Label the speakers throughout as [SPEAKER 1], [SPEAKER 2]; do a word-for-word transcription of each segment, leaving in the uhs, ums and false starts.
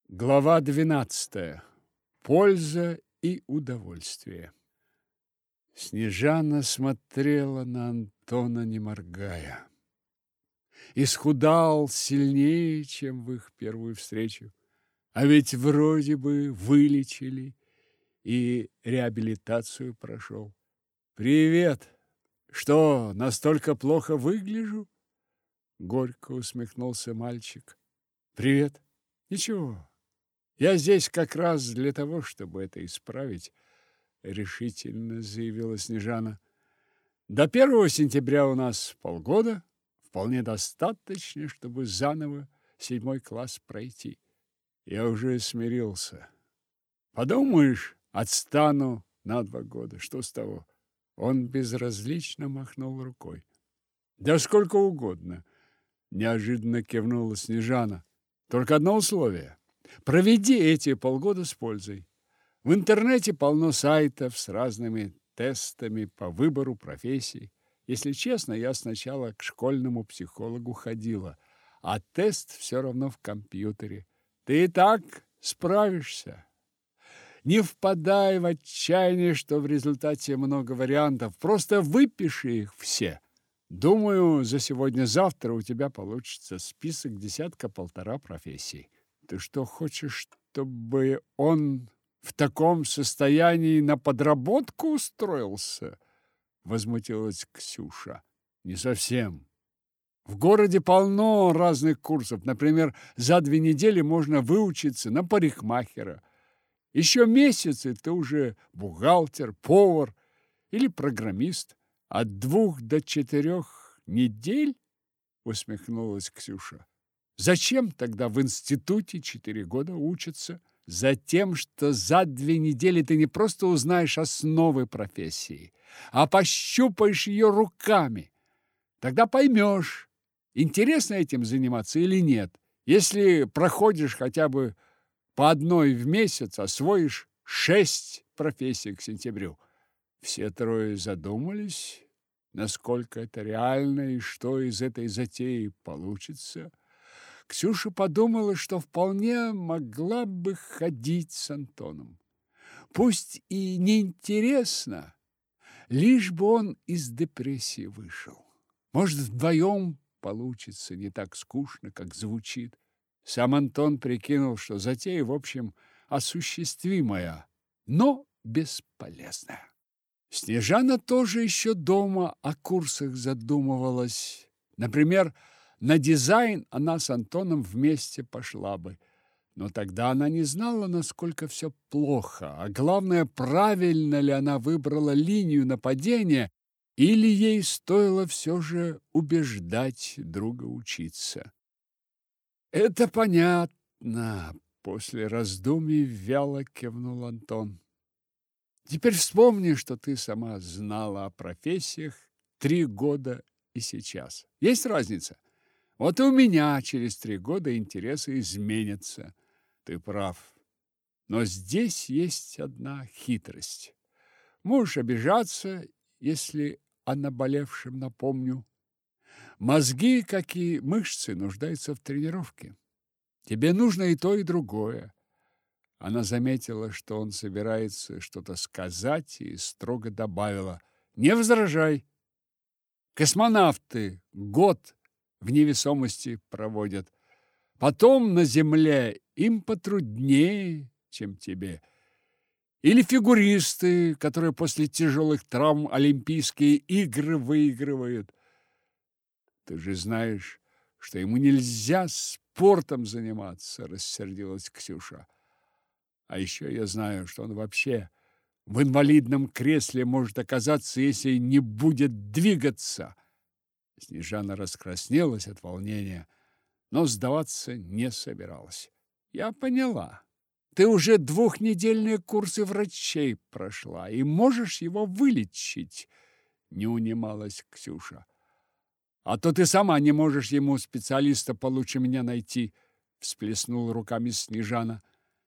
[SPEAKER 1] Глава двенадцатая. Польза и удовольствие. Снежана смотрела на Антона, не моргая. Исхудал сильнее, чем в их первую встречу. А ведь вроде бы вылечили и реабилитацию прошел. «Привет! Что, настолько плохо выгляжу?» Горько усмехнулся мальчик. «Привет! Ничего. Я здесь как раз для того, чтобы это исправить», — решительно заявила Снежана. «До первого сентября у нас полгода. Вполне достаточно, чтобы заново седьмой класс пройти. Я уже смирился. Подумаешь, отстану на два года. Что с того?» Он безразлично махнул рукой. «Да сколько угодно», — неожиданно кивнула Снежана. «Только одно условие. Проведи эти полгода с пользой. В интернете полно сайтов с разными тестами по выбору профессий. Если честно, я сначала к школьному психологу ходила, а тест все равно в компьютере. Ты и так справишься. Не впадай в отчаяние, что в результате много вариантов. Просто выпиши их все. Думаю, за сегодня-завтра у тебя получится список десятка-полтора профессий. Ты что, хочешь, чтобы он в таком состоянии на подработку устроился?» Возмутилась Ксюша. «Не совсем. В городе полно разных курсов. Например, за две недели можно выучиться на парикмахера. Еще месяц, и ты уже бухгалтер, повар или программист. От двух до четырех недель?» Усмехнулась Ксюша. «Зачем тогда в институте четыре года учиться? Затем, что за две недели ты не просто узнаешь основы профессии, а пощупаешь ее руками. Тогда поймешь, интересно этим заниматься или нет. Если проходишь хотя бы по одной в месяц, освоишь шесть профессий к сентябрю». Все трое задумались, насколько это реально и что из этой затеи получится. Ксюша подумала, что вполне могла бы ходить с Антоном. Пусть и неинтересно, лишь бы он из депрессии вышел. Может, вдвоем получится не так скучно, как звучит. Сам Антон прикинул, что затея, в общем, осуществимая, но бесполезная. Снежана тоже еще дома о курсах задумывалась. Например, на дизайн она с Антоном вместе пошла бы. Но тогда она не знала, насколько все плохо, а главное, правильно ли она выбрала линию нападения, или ей стоило все же убеждать друга учиться. «Это понятно», — после раздумий вяло кивнул Антон. «Теперь вспомни, что ты сама знала о профессиях три года и сейчас. Есть разница? Вот и у меня через три года интересы изменятся. Ты прав. Но здесь есть одна хитрость. Можешь обижаться, если о наболевшем напомню. Мозги, как и мышцы, нуждаются в тренировке. Тебе нужно и то, и другое». Она заметила, что он собирается что-то сказать, и строго добавила: «Не возражай. Космонавты год в невесомости проводят. Потом на Земле им потруднее, чем тебе. Или фигуристы, которые после тяжелых травм Олимпийские игры выигрывают. Ты же знаешь, что ему нельзя спортом заниматься», — рассердилась Ксюша. «А еще я знаю, что он вообще в инвалидном кресле может оказаться, если не будет двигаться». Снежана раскраснелась от волнения, но сдаваться не собиралась. «Я поняла. Ты уже двухнедельные курсы врачей прошла и можешь его вылечить», — не унималась Ксюша. «А то ты сама не можешь ему специалиста получше меня найти», — всплеснула руками Снежана.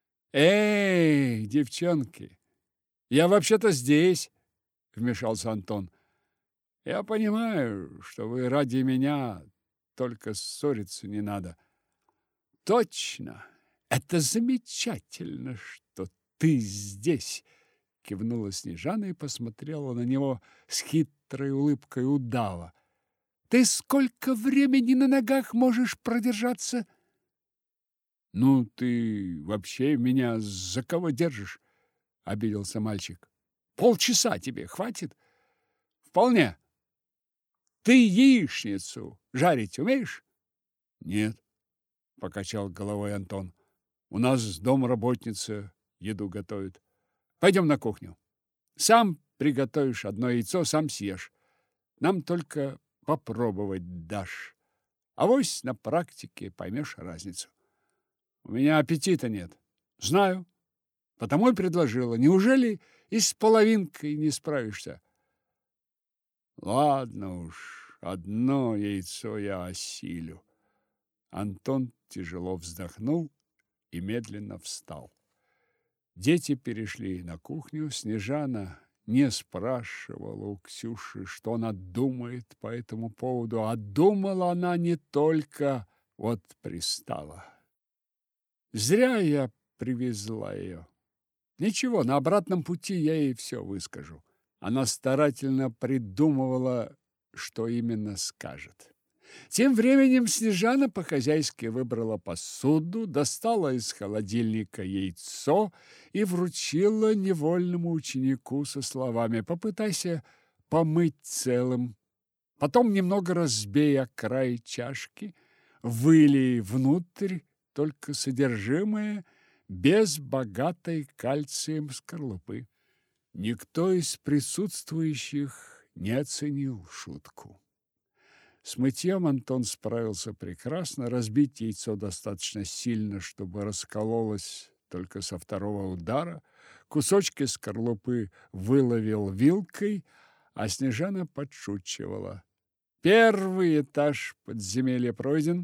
[SPEAKER 1] «Эй, девчонки, я вообще-то здесь», — вмешался Антон. «Я понимаю, что вы ради меня, только ссориться не надо». «Точно, Это замечательно, что ты здесь, кивнула Снежана и посмотрела на него с хитрой улыбкой удава. Ты сколько времени на ногах можешь продержаться? Ну, ты вообще меня за кого держишь? Обиделся мальчик. Полчаса тебе хватит? Вполне. Ты яичницу жарить умеешь? Нет, покачал головой Антон. У нас домработница еду готовит. Пойдем на кухню. Сам приготовишь одно яйцо, сам съешь. Нам только попробовать дашь. Авось на практике поймешь разницу. У меня аппетита нет. Знаю. Потому и предложила. Неужели и с половинкой не справишься? Ладно уж, одно яйцо я осилю. Антон тяжело вздохнул и медленно встал. Дети перешли на кухню. Снежана не спрашивала у Ксюши, что она думает по этому поводу, а думала она не только вот пристала. Зря я привезла ее. Ничего, на обратном пути я ей все выскажу. Она старательно придумывала, что именно скажет. Тем временем Снежана по-хозяйски выбрала посуду, достала из холодильника яйцо и вручила невольному ученику со словами: «Попытайся помыть целым. Потом немного разбей о край чашки, вылей внутрь только содержимое без богатой кальцием скорлупы». Никто из присутствующих не оценил шутку. С мытьем Антон справился прекрасно. Разбить яйцо достаточно сильно, чтобы раскололось только со второго удара. Кусочки скорлупы выловил вилкой, а Снежана подшучивала. Первый этаж подземелья пройден,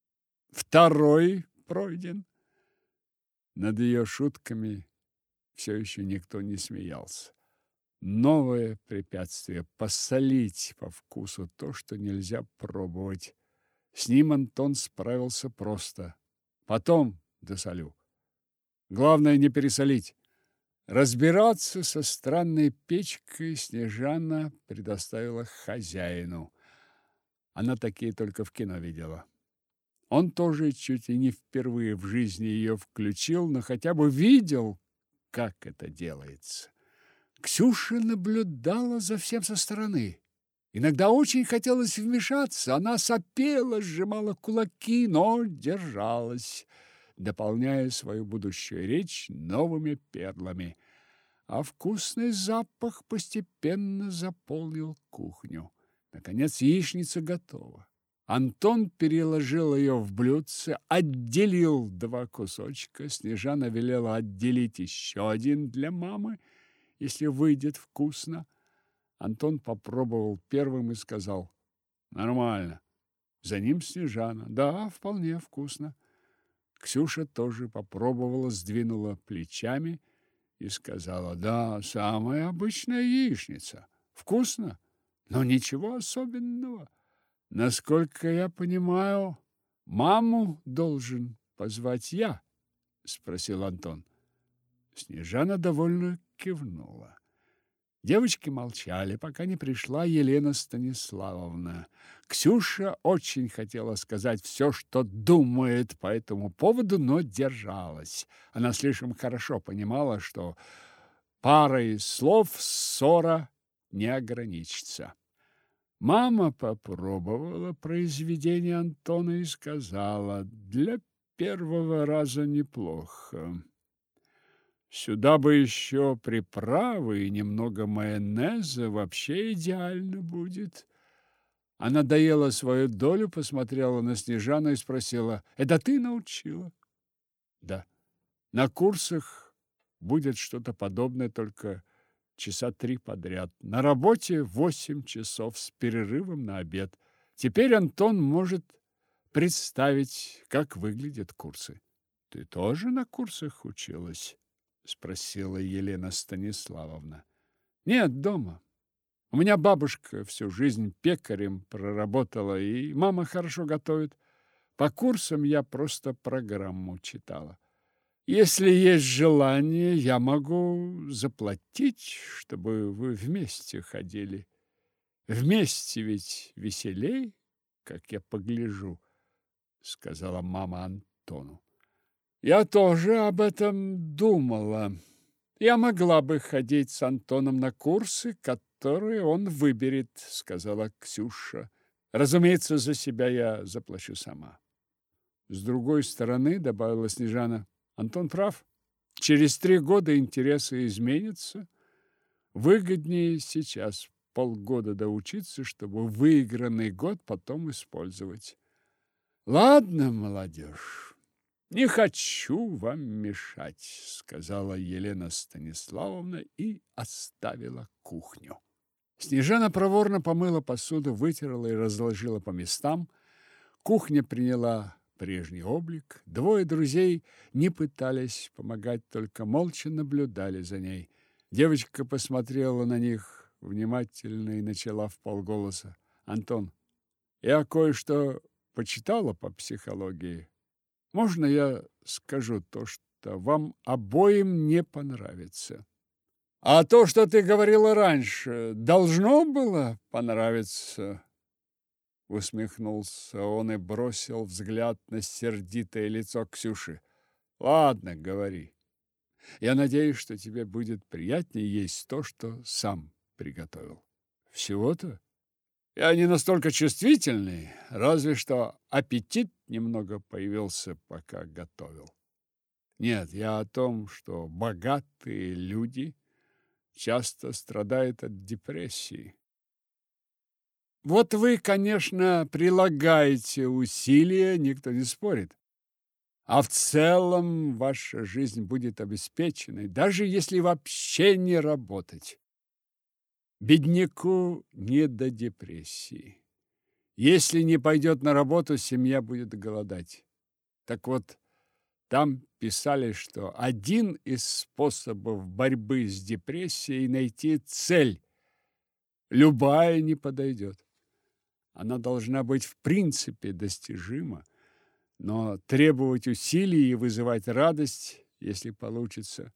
[SPEAKER 1] второй пройден. Над ее шутками все еще никто не смеялся. Новое препятствие – посолить по вкусу то, что нельзя пробовать. С ним Антон справился просто. Потом досолю. Главное не пересолить. Разбираться со странной печкой Снежана предоставила хозяину. Она такие только в кино видела. Он тоже чуть ли не впервые в жизни ее включил, но хотя бы видел, как это делается. Ксюша наблюдала за всем со стороны. Иногда очень хотелось вмешаться. Она сопела, сжимала кулаки, но держалась, дополняя свою будущую речь новыми перлами. А вкусный запах постепенно заполнил кухню. Наконец яичница готова. Антон переложил ее в блюдце, отделил два кусочка. Снежана велела отделить еще один для мамы, если выйдет вкусно. Антон попробовал первым и сказал: нормально. За ним Снежана: да, вполне вкусно. Ксюша тоже попробовала, сдвинула плечами и сказала: да, самая обычная яичница. Вкусно, но ничего особенного. Насколько я понимаю, маму должен позвать я, спросил Антон. Снежана довольно кивнула. Девочки молчали, пока не пришла Елена Станиславовна. Ксюша очень хотела сказать все, что думает по этому поводу, но держалась. Она слишком хорошо понимала, что парой слов ссора не ограничится. Мама попробовала произведение Антона и сказала: для первого раза неплохо. Сюда бы еще приправы и немного майонеза, вообще идеально будет. Она доела свою долю, посмотрела на Снежану и спросила: это ты научила? Да. На курсах будет что-то подобное, только часа три подряд. На работе восемь часов с перерывом на обед. Теперь Антон может представить, как выглядят курсы. Ты тоже на курсах училась? Спросила Елена Станиславовна. Нет, дома. У меня бабушка всю жизнь пекарем проработала, и мама хорошо готовит. По курсам я просто программу читала. Если есть желание, я могу заплатить, чтобы вы вместе ходили. Вместе ведь веселей, как я погляжу, сказала мама Антону. Я тоже об этом думала. Я могла бы ходить с Антоном на курсы, которые он выберет, сказала Ксюша. Разумеется, за себя я заплачу сама. С другой стороны, добавила Снежана, Антон прав. Через три года интересы изменятся. Выгоднее сейчас полгода доучиться, чтобы выигранный год потом использовать. Ладно, молодежь, не хочу вам мешать, сказала Елена Станиславовна и оставила кухню. Снежана проворно помыла посуду, вытерла и разложила по местам. Кухня приняла прежний облик. Двое друзей не пытались помогать, только молча наблюдали за ней. Девочка посмотрела на них внимательно и начала вполголоса. Антон, я кое-что почитала по психологии. Можно я скажу то, что вам обоим не понравится? А то, что ты говорила раньше, должно было понравиться? Усмехнулся он и бросил взгляд на сердитое лицо Ксюши. Ладно, говори. Я надеюсь, что тебе будет приятнее есть то, что сам приготовил. Всего-то? Я не настолько чувствительный, разве что аппетит немного появился, пока готовил. Нет, я о том, что богатые люди часто страдают от депрессии. Вот вы, конечно, прилагаете усилия, никто не спорит. А в целом ваша жизнь будет обеспеченной, даже если вообще не работать. Бедняку не до депрессии. Если не пойдет на работу, семья будет голодать. Так вот, там писали, что один из способов борьбы с депрессией – найти цель. Любая не подойдет. Она должна быть в принципе достижима, но требовать усилий и вызывать радость, если получится.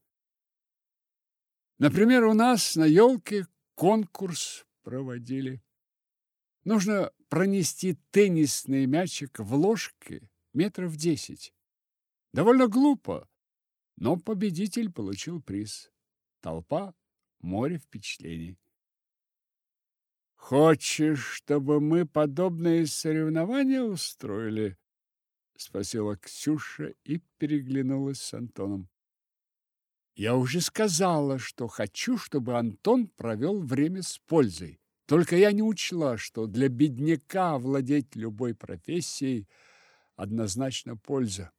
[SPEAKER 1] Например, у нас на елке конкурс проводили. Нужно пронести теннисный мячик в ложке метров десять. Довольно глупо, но победитель получил приз. Толпа, море впечатлений. «Хочешь, чтобы мы подобные соревнования устроили?» — спросила Ксюша и переглянулась с Антоном. «Я уже сказала, что хочу, чтобы Антон провел время с пользой. Только я не учла, что для бедняка владеть любой профессией однозначно польза.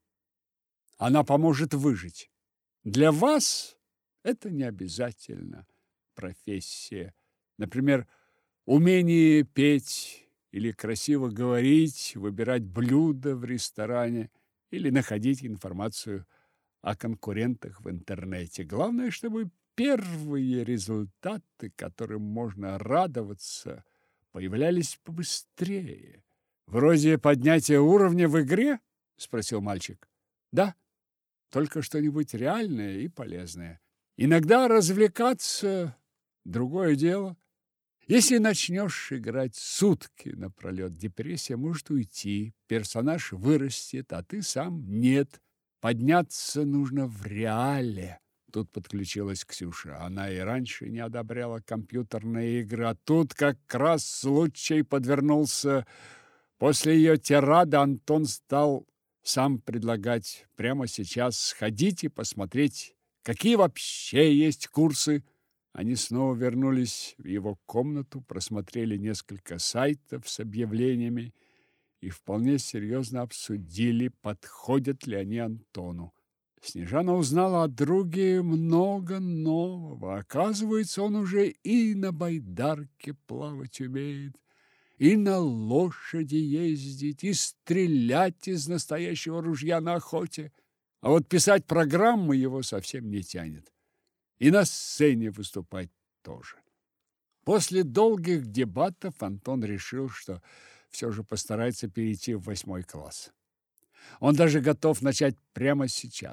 [SPEAKER 1] Она поможет выжить. Для вас это не обязательно профессия. Например, умение петь или красиво говорить, выбирать блюда в ресторане или находить информацию о конкурентах в интернете. Главное, чтобы первые результаты, которым можно радоваться, появлялись побыстрее. «Вроде поднятия уровня в игре?» – спросил мальчик. «Да, только что-нибудь реальное и полезное. Иногда развлекаться – другое дело. Если начнешь играть сутки напролет, депрессия может уйти, персонаж вырастет, а ты сам нет. Подняться нужно в реале». Тут подключилась Ксюша. Она и раньше не одобряла компьютерные игры, а тут как раз случай подвернулся. После ее тирады Антон стал сам предлагать прямо сейчас сходить и посмотреть, какие вообще есть курсы. Они снова вернулись в его комнату, просмотрели несколько сайтов с объявлениями и вполне серьезно обсудили, подходят ли они Антону. Снежана узнала о друге много нового. Оказывается, он уже и на байдарке плавать умеет, и на лошади ездить, и стрелять из настоящего ружья на охоте. А вот писать программы его совсем не тянет. И на сцене выступать тоже. После долгих дебатов Антон решил, что все же постарается перейти в восьмой класс. Он даже готов начать прямо сейчас.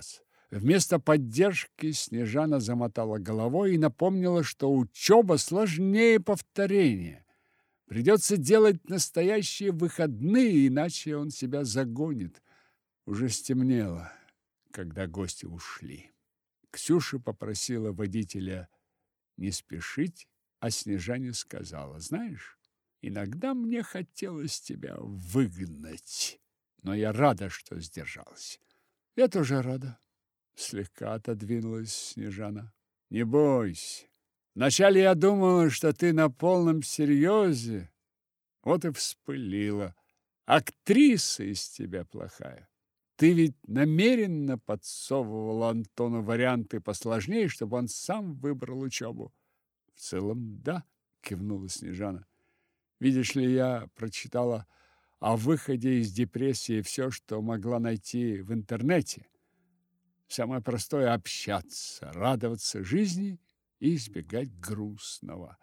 [SPEAKER 1] Вместо поддержки Снежана замотала головой и напомнила, что учеба сложнее повторения. Придется делать настоящие выходные, иначе он себя загонит. Уже стемнело, когда гости ушли. Ксюша попросила водителя не спешить, а Снежане сказала: «Знаешь, иногда мне хотелось тебя выгнать, но я рада, что сдержалась». «Я тоже рада», — слегка отодвинулась Снежана. «Не бойся. Вначале я думала, что ты на полном серьезе, вот и вспылила. Актриса из тебя плохая. Ты ведь намеренно подсовывала Антону варианты посложнее, чтобы он сам выбрал учебу». «В целом, да», — кивнула Снежана. «Видишь ли, я прочитала о выходе из депрессии все, что могла найти в интернете. Самое простое — общаться, радоваться жизни и избегать грустного.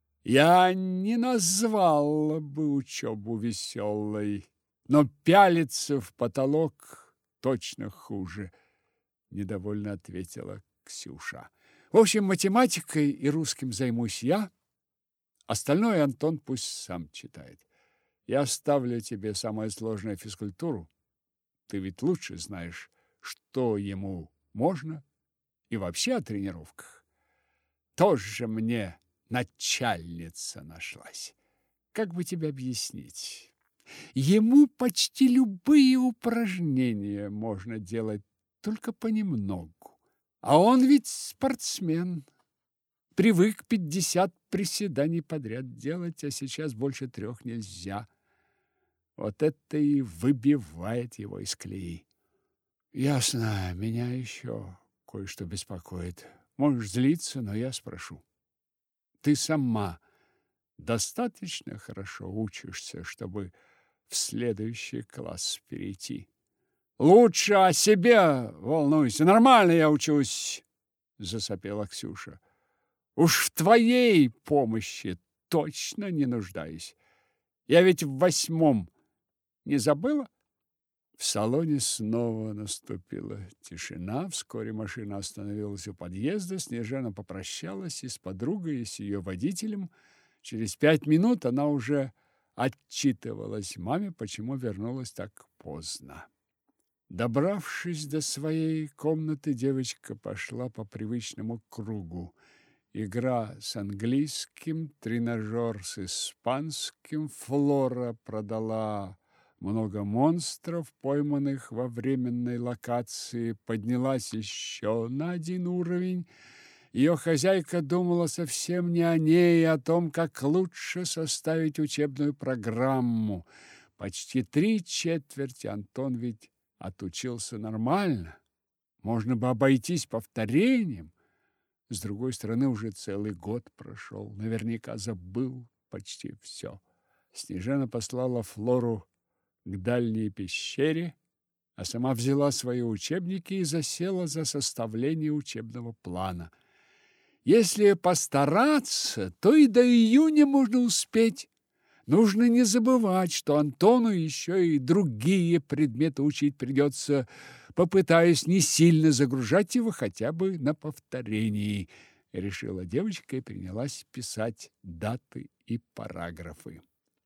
[SPEAKER 1] Я не назвала бы учебу веселой, но пялиться в потолок точно хуже», — недовольно ответила Ксюша. «В общем, математикой и русским займусь я, остальное Антон пусть сам читает. Я оставлю тебе самое сложное — физкультуру. Ты ведь лучше знаешь, что ему можно, и вообще о тренировках. Тоже мне начальница нашлась. Как бы тебе объяснить? Ему почти любые упражнения можно делать, только понемногу. А он ведь спортсмен. Привык пятьдесят приседаний подряд делать, а сейчас больше трех нельзя. Вот это и выбивает его из колеи». «Ясно, меня еще кое-что беспокоит. Можешь злиться, но я спрошу. Ты сама достаточно хорошо учишься, чтобы в следующий класс перейти?» «Лучше о себе волнуйся. Нормально я учусь», — засопела Ксюша. «Уж в твоей помощи точно не нуждаюсь. Я ведь в восьмом не забыла?» В салоне снова наступила тишина. Вскоре машина остановилась у подъезда. Снежана попрощалась и с подругой, и с ее водителем. Через пять минут она уже отчитывалась маме, почему вернулась так поздно. Добравшись до своей комнаты, девочка пошла по привычному кругу. Игра с английским, тренажер с испанским, Флора продала много монстров, пойманных во временной локации, поднялась еще на один уровень. Ее хозяйка думала совсем не о ней, а о том, как лучше составить учебную программу. Почти три четверти Антон ведь отучился нормально. Можно бы обойтись повторением. С другой стороны, уже целый год прошел. Наверняка забыл почти все. Снежана послала Флору к дальней пещере, а сама взяла свои учебники и засела за составление учебного плана. Если постараться, то и до июня можно успеть. Нужно не забывать, что Антону еще и другие предметы учить придется, попытаясь не сильно загружать его хотя бы на повторении, решила девочка и принялась писать даты и параграфы.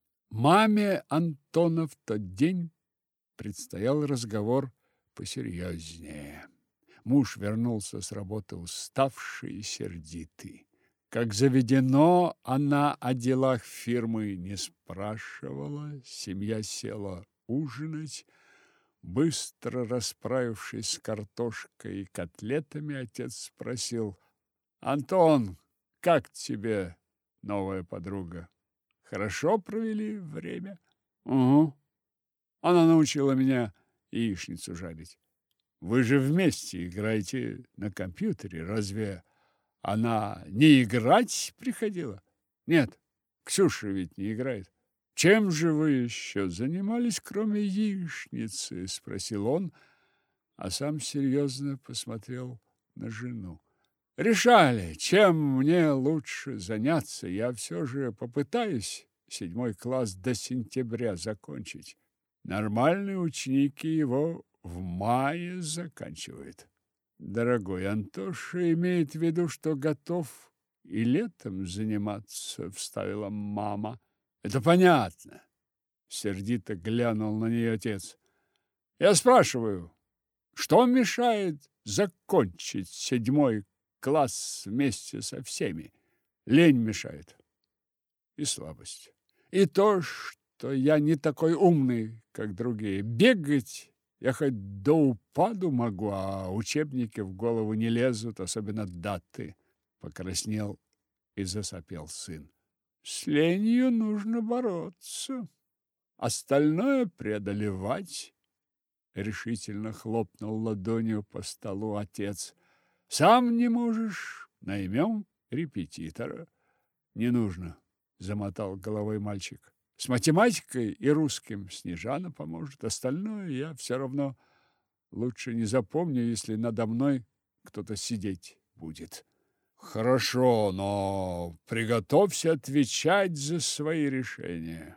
[SPEAKER 1] Маме Антона в тот день предстоял разговор посерьезнее. Муж вернулся с работы уставший и сердитый. Как заведено, она о делах фирмы не спрашивала. Семья села ужинать. Быстро расправившись с картошкой и котлетами, отец спросил: «Антон, как тебе новая подруга? Хорошо провели время?» «Угу. Она научила меня яичницу жарить». «Вы же вместе играете на компьютере. Разве она не играть приходила?» «Нет, Ксюша ведь не играет». «Чем же вы еще занимались, кроме яичницы?» – спросил он, а сам серьезно посмотрел на жену. «Решали, чем мне лучше заняться. Я все же попытаюсь седьмой класс до сентября закончить. Нормальные ученики его в мае заканчивают». дорогой, Антоша имеет в виду, что готов и летом заниматься, вставила мама. Это понятно, сердито глянул на нее отец. Я спрашиваю, что мешает закончить седьмой класс вместе со всеми? Лень мешает. И слабость. И то, что я не такой умный, как другие. Бегать я хоть до упаду могу, а учебники в голову не лезут, особенно даты. Покраснел и засопел сын. С ленью нужно бороться, остальное преодолевать. Решительно хлопнул ладонью по столу отец. Сам не можешь, наймем репетитора. Не нужно, замотал головой мальчик. С математикой и русским Снежана поможет, остальное я все равно лучше не запомню, если надо мной кто-то сидеть будет. Хорошо, но приготовься отвечать за свои решения.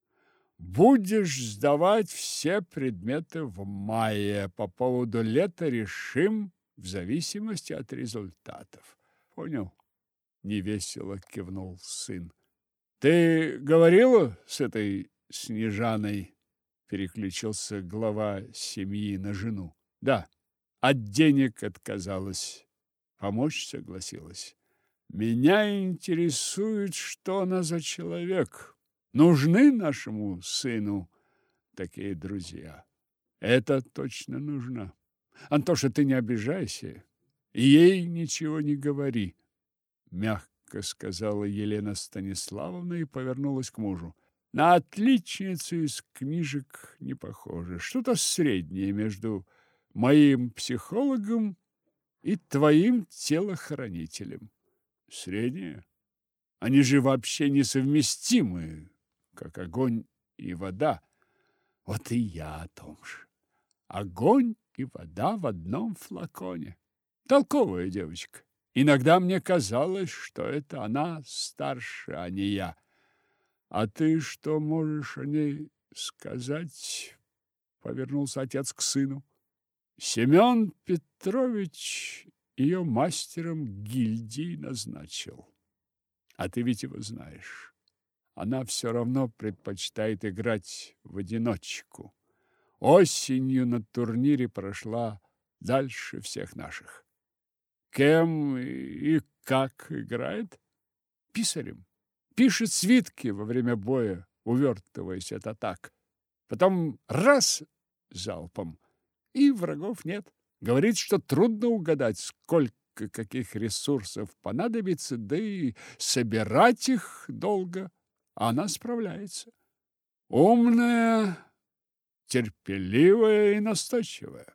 [SPEAKER 1] Будешь сдавать все предметы в мае. По поводу лета решим в зависимости от результатов. Понял? Невесело кивнул сын. Ты говорила с этой Снежаной? Переключился глава семьи на жену. Да, от денег отказалась. Помочь согласилась. Меня интересует, что она за человек. Нужны нашему сыну такие друзья? Это точно нужно. Антоша, ты не обижайся. Ей ничего не говори, мягко сказала Елена Станиславовна и повернулась к мужу. На отличницу из книжек не похоже. Что-то среднее между моим психологом и твоим телохранителем. Среднее? Они же вообще несовместимы, как огонь и вода. Вот и я о том же. Огонь и вода в одном флаконе. Толковая девочка. Иногда мне казалось, что это она старше, а не я. А ты что можешь о ней сказать? Повернулся отец к сыну. Семен Петрович ее мастером гильдии назначил. А ты ведь его знаешь. Она все равно предпочитает играть в одиночку. Осенью на турнире прошла дальше всех наших. Кем и как играет? Писарем. Пишет свитки во время боя, увертываясь от атак. Потом раз залпом, и врагов нет. Говорит, что трудно угадать, сколько каких ресурсов понадобится, да и собирать их долго, а она справляется. Умная, терпеливая и настойчивая.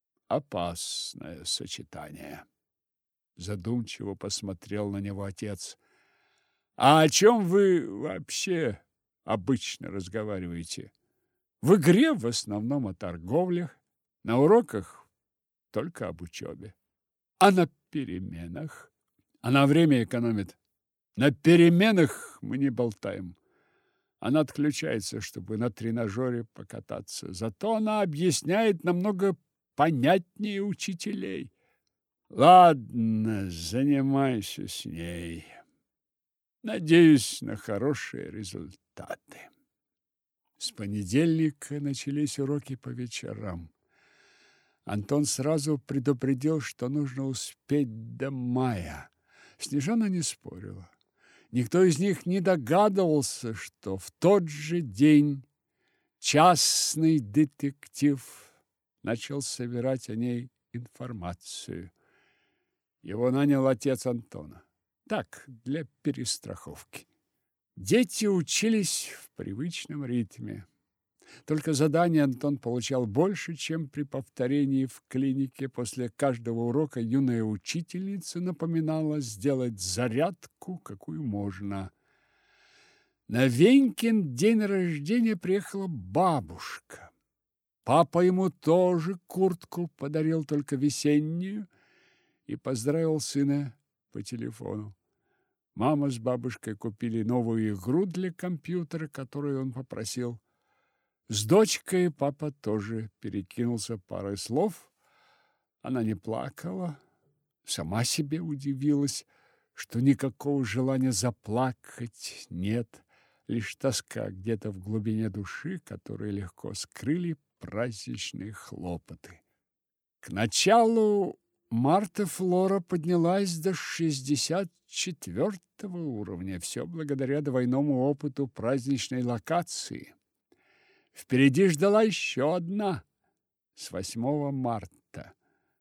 [SPEAKER 1] Опасное сочетание. Задумчиво посмотрел на него отец. А о чем вы вообще обычно разговариваете? В игре в основном о торговлях, на уроках только об учебе. А на переменах? Она время экономит. На переменах мы не болтаем. Она отключается, чтобы на тренажере покататься. Зато она объясняет намного понятнее учителей. Ладно, занимайся с ней. Надеюсь на хорошие результаты. С понедельника начались уроки по вечерам. Антон сразу предупредил, что нужно успеть до мая. Снежана не спорила. Никто из них не догадывался, что в тот же день частный детектив начал собирать о ней информацию. Его нанял отец Антона. Так, для перестраховки. Дети учились в привычном ритме. Только заданий Антон получал больше, чем при повторении в клинике. После каждого урока юная учительница напоминала сделать зарядку, какую можно. На Венькин день рождения приехала бабушка. Папа ему тоже куртку подарил, только весеннюю, и поздравил сына по телефону. Мама с бабушкой купили новую игру для компьютера, которую он попросил. С дочкой папа тоже перекинулся парой слов, Она не плакала, сама себе удивилась, что никакого желания заплакать нет, лишь тоска где-то в глубине души, которую легко скрыли праздничные хлопоты. К началу марта Флора поднялась до шестьдесят четвёртого уровня, все благодаря двойному опыту праздничной локации. Впереди ждала еще одна, с восьмого марта.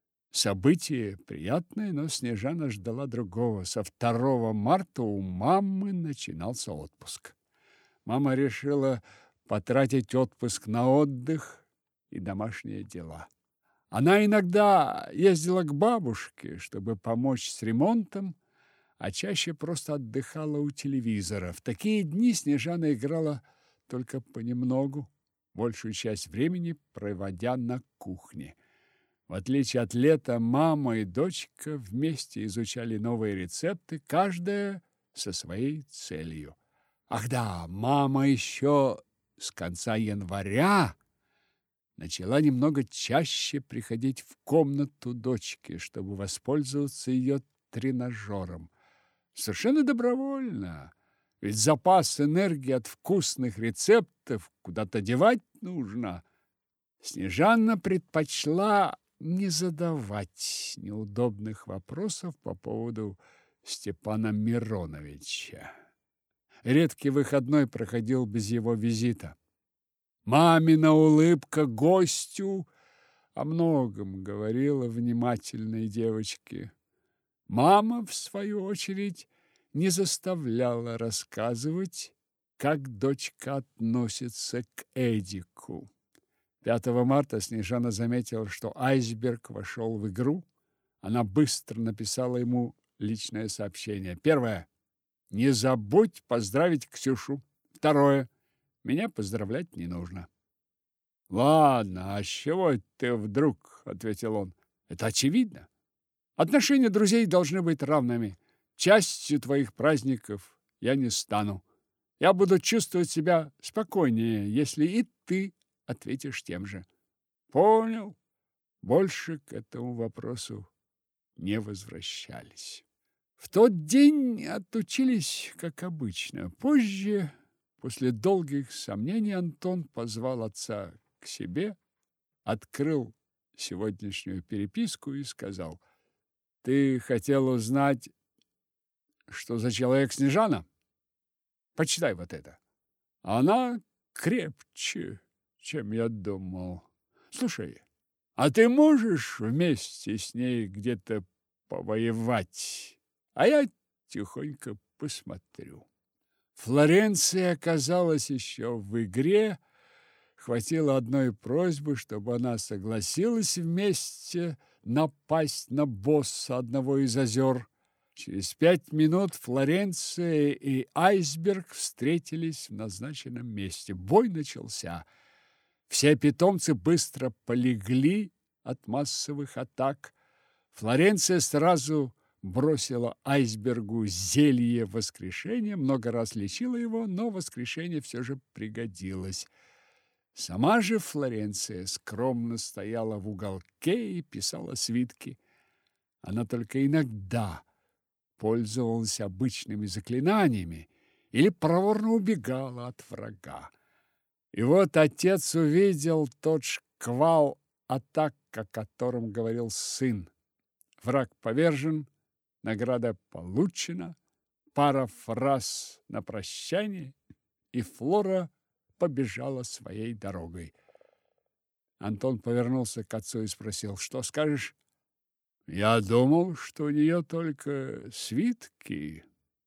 [SPEAKER 1] Событие приятное, но Снежана ждала другого. Со второго марта у мамы начинался отпуск. Мама решила потратить отпуск на отдых и домашние дела. Она иногда ездила к бабушке, чтобы помочь с ремонтом, а чаще просто отдыхала у телевизора. В такие дни Снежана играла только понемногу, большую часть времени проводя на кухне. В отличие от лета, мама и дочка вместе изучали новые рецепты, каждая со своей целью. Ах да, мама еще с конца января начала немного чаще приходить в комнату дочки, чтобы воспользоваться ее тренажером. Совершенно добровольно, ведь запас энергии от вкусных рецептов куда-то девать нужно. Снежана предпочла не задавать неудобных вопросов по поводу Степана Мироновича. Редкий выходной проходил без его визита. Мамина улыбка гостю о многом говорила внимательной девочке. Мама, в свою очередь, не заставляла рассказывать, как дочка относится к Эдику. пятого марта Снежана заметила, что айсберг вошел в игру. Она быстро написала ему личное сообщение. Первое. Не забудь поздравить Ксюшу. Второе. Меня поздравлять не нужно. Ладно, а с чего ты вдруг, ответил он. Это очевидно. Отношения друзей должны быть равными. Частью твоих праздников я не стану. Я буду чувствовать себя спокойнее, если и ты ответишь тем же. Понял. Больше к этому вопросу не возвращались. В тот день отучились, как обычно. Позже, после долгих сомнений, Антон позвал отца к себе, открыл сегодняшнюю переписку и сказал: «Ты хотел узнать, что за человек Снежана? Почитай вот это. Она крепче, чем я думал. Слушай, а ты можешь вместе с ней где-то повоевать, а я тихонько посмотрю». Флоренция оказалась еще в игре. Хватило одной просьбы, чтобы она согласилась вместе напасть на босса одного из озер. Через пять минут Флоренция и айсберг встретились в назначенном месте. Бой начался. Все питомцы быстро полегли от массовых атак. Флоренция сразу бросила айсбергу зелье воскрешения, много раз лечила его, но воскрешение все же пригодилось. Сама же Флоренция скромно стояла в уголке и писала свитки. Она только иногда пользовалась обычными заклинаниями или проворно убегала от врага. И вот отец увидел тот шквал атак, о котором говорил сын. Враг повержен, награда получена, пара фраз на прощание, и Флора побежала своей дорогой. Антон повернулся к отцу и спросил: «Что скажешь?» «Я думал, что у нее только свитки,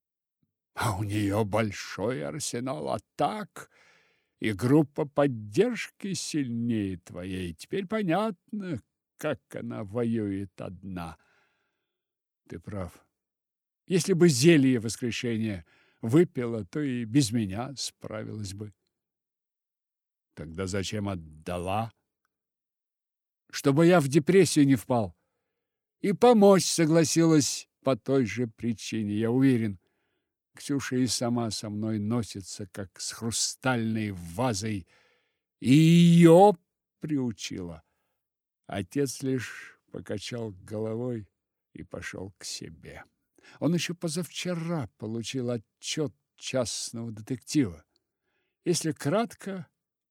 [SPEAKER 1] а у нее большой арсенал атак и группа поддержки сильнее твоей. Теперь понятно, как она воюет одна». «Ты прав. Если бы зелье воскрешения выпила, то и без меня справилась бы». «Тогда зачем отдала?» «Чтобы я в депрессию не впал. И помочь согласилась по той же причине, я уверен. Ксюша и сама со мной носится, как с хрустальной вазой, и ее приучила». Отец лишь покачал головой и пошел к себе. Он еще позавчера получил отчет частного детектива. Если кратко,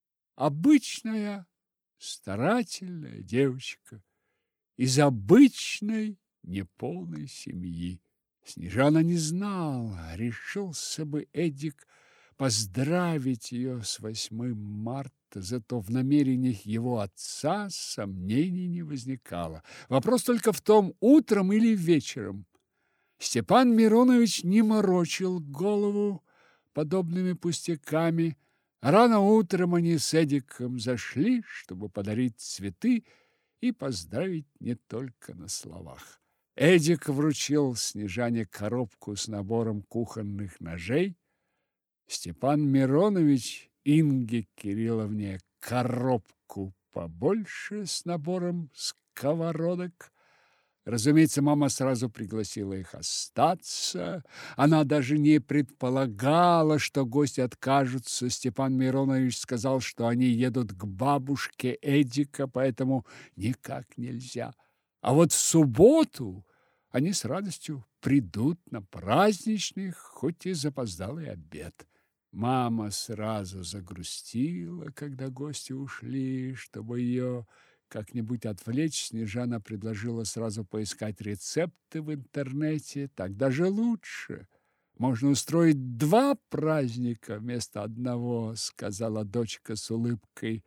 [SPEAKER 1] обычная старательная девочка из обычной неполной семьи. Снежана не знала, решился бы Эдик поздравить ее с восьмым марта, зато в намерениях его отца сомнений не возникало. Вопрос только в том, утром или вечером. Степан Миронович не морочил голову подобными пустяками. Рано утром они с Эдиком зашли, чтобы подарить цветы и поздравить не только на словах. Эдик вручил Снежане коробку с набором кухонных ножей. Степан Миронович Инге Кирилловне коробку побольше с набором сковородок. Разумеется, мама сразу пригласила их остаться. Она даже не предполагала, что гости откажутся. Степан Миронович сказал, что они едут к бабушке Эдика, поэтому никак нельзя. А вот в субботу они с радостью придут на праздничный, хоть и запоздалый обед. Мама сразу загрустила, когда гости ушли. Чтобы ее как-нибудь отвлечь, Снежана предложила сразу поискать рецепты в интернете. Так даже лучше. Можно устроить два праздника вместо одного, сказала дочка с улыбкой.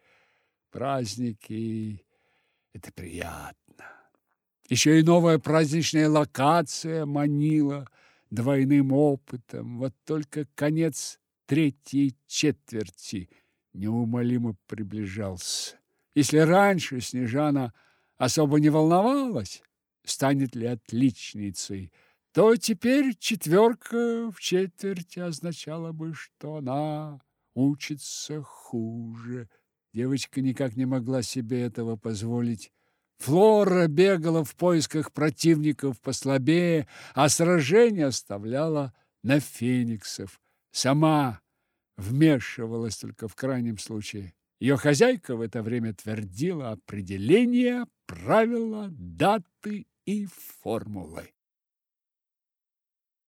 [SPEAKER 1] Праздники – это приятно. Еще и новая праздничная локация манила двойным опытом. Вот только конец третьей четверти неумолимо приближался. Если раньше Снежана особо не волновалась, станет ли отличницей, то теперь четверка в четверти означала бы, что она учится хуже. Девочка никак не могла себе этого позволить. Флора бегала в поисках противников послабее, а сражение оставляла на фениксов. Сама вмешивалась только в крайнем случае. Ее хозяйка в это время твердила определения, правила, даты и формулы.